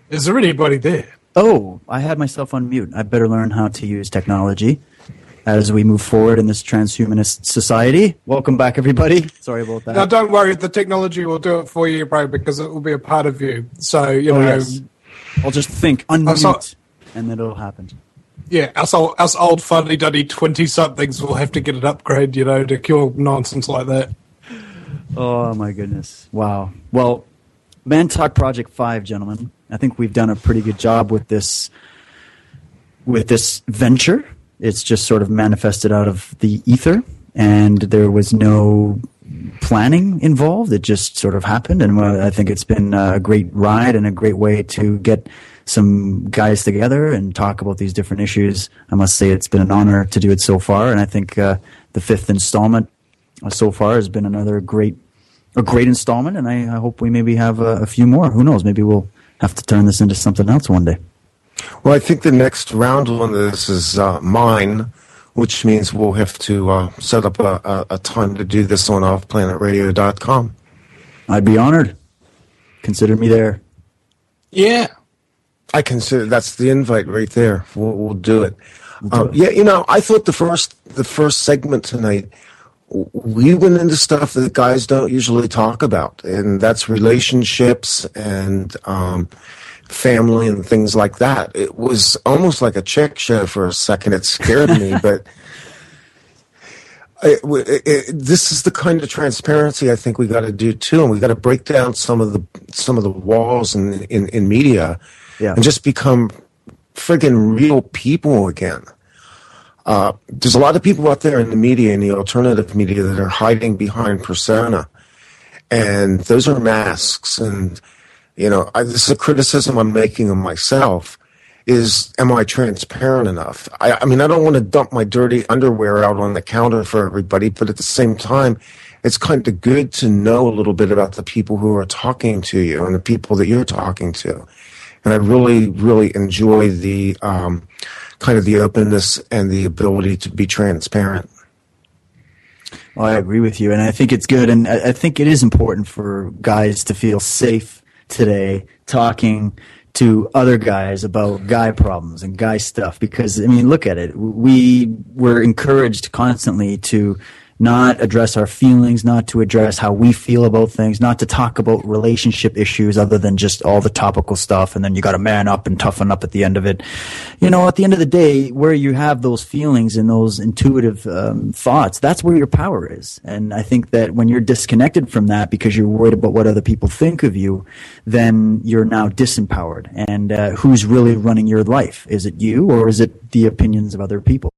Is there anybody there? Oh, I had myself on mute. I better learn how to use technology as we move forward in this transhumanist society. Welcome back, everybody. Sorry about that. Now, don't worry. The technology will do it for you, bro, because it will be a part of you. So, Yes. I'll just think, unmute, and then it'll happen. Yeah, us old fuddy-duddy 20-somethings will have to get an upgrade, to cure nonsense like that. Oh, my goodness. Wow. Well, Man Talk Project 5, gentlemen. I think we've done a pretty good job with this venture. It's just sort of manifested out of the ether, and there was no planning involved. It just sort of happened, and I think it's been a great ride and a great way to get some guys together and talk about these different issues. I must say it's been an honor to do it so far, and I think the fifth installment so far has been a great installment, and I hope we maybe have a few more. Who knows? Maybe we'll have to turn this into something else one day. Well, I think the next round on this is mine, which means we'll have to set up a time to do this on offplanetradio.com. I'd be honored. Consider me there. Yeah. I consider that's the invite right there. We'll do it. I thought the first segment tonight, we went into stuff that guys don't usually talk about, and that's relationships and family and things like that. It was almost like a chick show for a second. It scared me, but this is the kind of transparency I think we got to do too, and we got to break down some of the walls in media, and just become friggin' real people again. There's a lot of people out there in the media, in the alternative media, that are hiding behind persona, and those are masks. And this is a criticism I'm making of myself: am I transparent enough? I mean, I don't want to dump my dirty underwear out on the counter for everybody, but at the same time, it's kind of good to know a little bit about the people who are talking to you and the people that you're talking to. And I really, really enjoy the kind of the openness and the ability to be transparent. Well, I agree with you, and I think it's good, and I think it is important for guys to feel safe today talking to other guys about guy problems and guy stuff, because, I mean, look at it. We were encouraged constantly to not address our feelings, not to address how we feel about things, not to talk about relationship issues other than just all the topical stuff, and then you got to man up and toughen up at the end of it. At the end of the day, where you have those feelings and those intuitive thoughts, that's where your power is. And I think that when you're disconnected from that because you're worried about what other people think of you, then you're now disempowered. And who's really running your life? Is it you, or is it the opinions of other people?